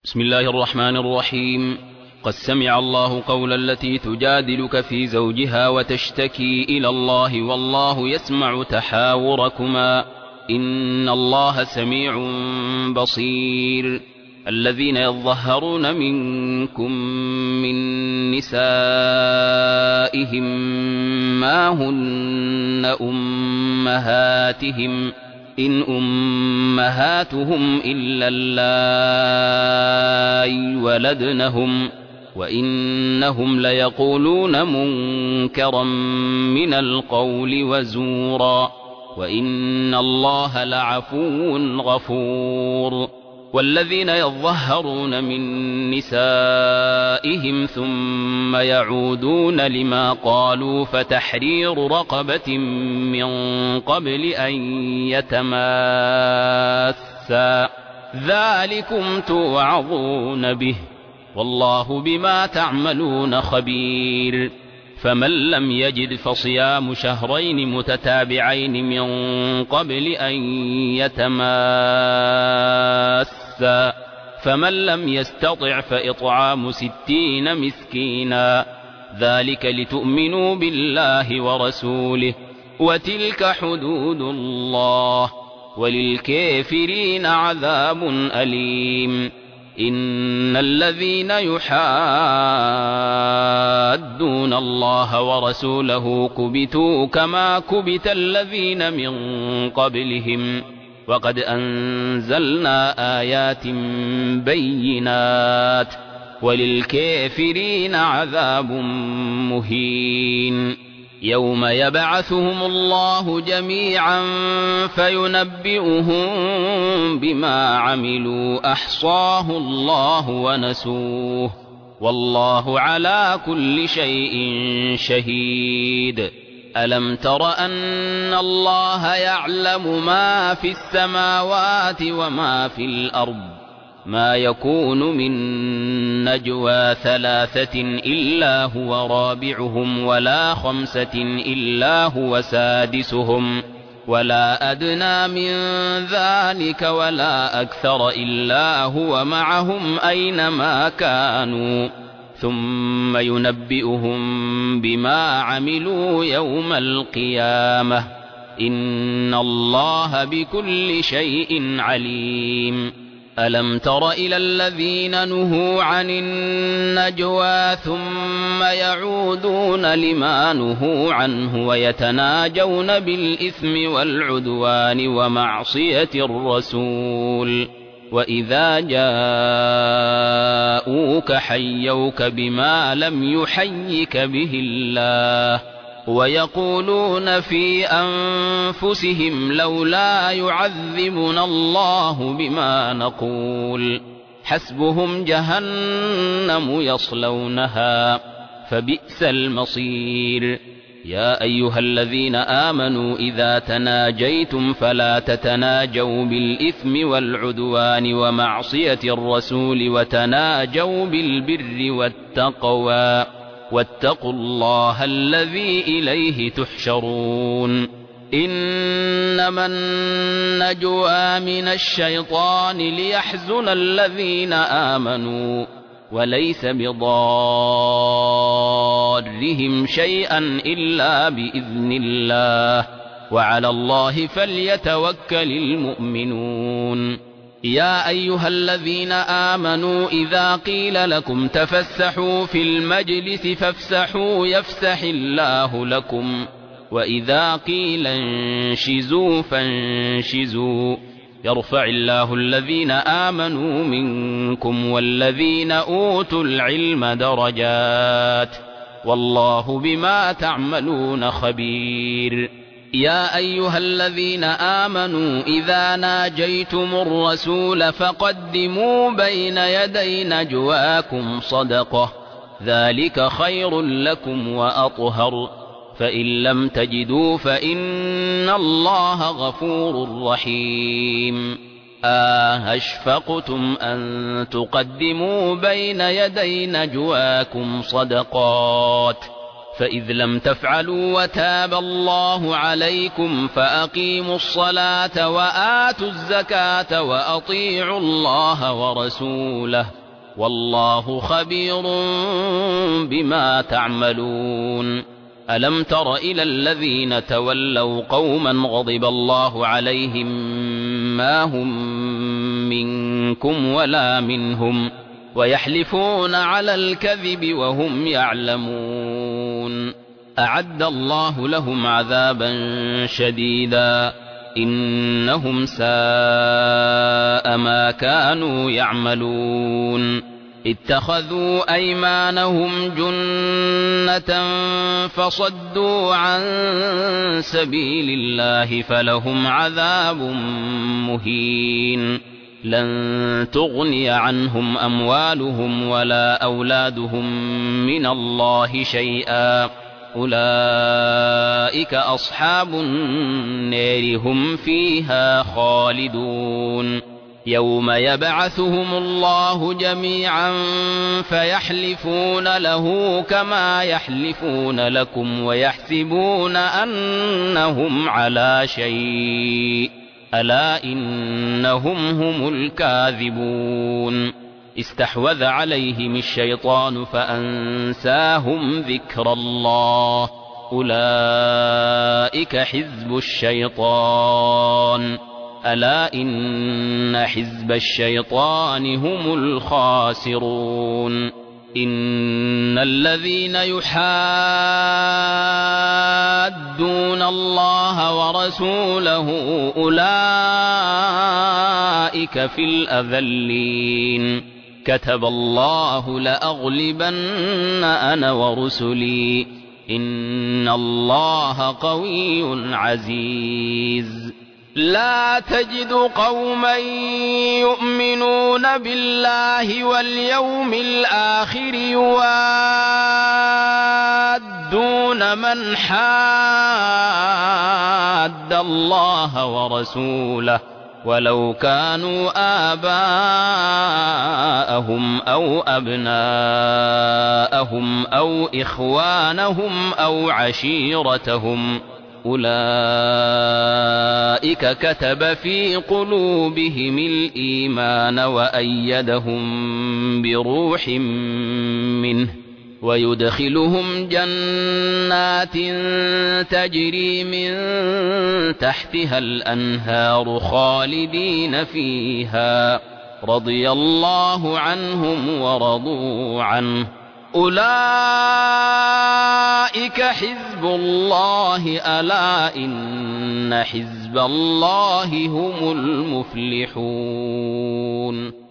بسم الله الرحمن الرحيم. قد سمع الله قول التي تجادلك في زوجها وتشتكي إلى الله والله يسمع تحاوركما إن الله سميع بصير. الذين يظهرون منكم من نسائهم ما هن أمهاتهم إن أمهاتهم إلا اللائي ولدنهم وإنهم ليقولون منكرا من القول وزورا وإن الله لعفو غفور. والذين يظهرون من نسائهم ثم يعودون لما قالوا فتحرير رقبة من قبل أن يتماسا ذلكم توعظون به والله بما تعملون خبير. فمن لم يجد فصيام شهرين متتابعين من قبل أن يتماسا فمن لم يستطع فإطعام 60 مسكينا ذلك لتؤمنوا بالله ورسوله وتلك حدود الله وللكافرين عذاب أليم. إن الذين يحادون الله ورسوله كبتوا كما كبت الذين من قبلهم وقد أنزلنا آيات بينات وللكافرين عذاب مهين. يوم يبعثهم الله جميعا فينبئهم بما عملوا أحصاه الله ونسوه والله على كل شيء شهيد. ألم تر أن الله يعلم ما في السماوات وما في الأرض ما يكون من نجوى 3 إلا هو رابعهم ولا 5 إلا هو سادسهم ولا أدنى من ذلك ولا أكثر إلا هو معهم أينما كانوا ثم ينبئهم بما عملوا يوم القيامة إن الله بكل شيء عليم. ألم تر إلى الذين نهوا عن النجوى ثم يعودون لما نهوا عنه ويتناجون بالإثم والعدوان ومعصية الرسول وإذا جاءوك حيوك بما لم يحيك به الله ويقولون في أنفسهم لولا يعذبنا الله بما نقول حسبهم جهنم يصلونها فبئس المصير. يا أيها الذين آمنوا إذا تناجيتم فلا تتناجوا بالإثم والعدوان ومعصية الرسول وتناجوا بالبر والتقوى واتقوا الله الذي إليه تحشرون. إنما النجوى من الشيطان ليحزن الذين آمنوا وليس بضارهم شيئا إلا بإذن الله وعلى الله فليتوكل المؤمنون. يا أيها الذين آمنوا إذا قيل لكم تفسحوا في المجلس فافسحوا يفسح الله لكم وإذا قيل انشزوا فانشزوا يرفع الله الذين آمنوا منكم والذين أوتوا العلم درجات والله بما تعملون خبير. يا أيها الذين آمنوا إذا ناجيتم الرسول فقدموا بين يدي نجواكم صدقة ذلك خير لكم وأطهر فإن لم تجدوا فإن الله غفور رحيم. أشفقتم أن تقدموا بين يدي نجواكم صدقات فإذ لم تفعلوا وتاب الله عليكم فأقيموا الصلاة وآتوا الزكاة وأطيعوا الله ورسوله والله خبير بما تعملون ألم تر إلى الذين تولوا قوما غضب الله عليهم ما هم منكم ولا منهم ويحلفون على الكذب وهم يعلمون أعد الله لهم عذابا شديدا إنهم ساء ما كانوا يعملون اتخذوا أيمانهم جنة فصدوا عن سبيل الله فلهم عذاب مهين لن تغني عنهم أموالهم ولا أولادهم من الله شيئا أولئك أصحاب النار هم فيها خالدون يوم يبعثهم الله جميعا فيحلفون له كما يحلفون لكم ويحسبون أنهم على شيء ألا إنهم هم الكاذبون استحوذ عليهم الشيطان فأنساهم ذكر الله أولئك حزب الشيطان ألا إن حزب الشيطان هم الخاسرون إن الذين يحادون الله ورسوله أولئك في الأذلين كتب الله لأغلبن أنا ورسلي إن الله قوي عزيز لا تجد قوما يؤمنون بالله واليوم الآخر يوادون من حاد الله ورسوله ولو كانوا آباءهم أو أبناءهم أو إخوانهم أو عشيرتهم أولئك كتب في قلوبهم الإيمان وأيدهم بروح منه ويدخلهم جنات تجري من تحتها الأنهار خالدين فيها رضي الله عنهم ورضوا عنه أولئك حزب الله ألا إن حزب الله هم المفلحون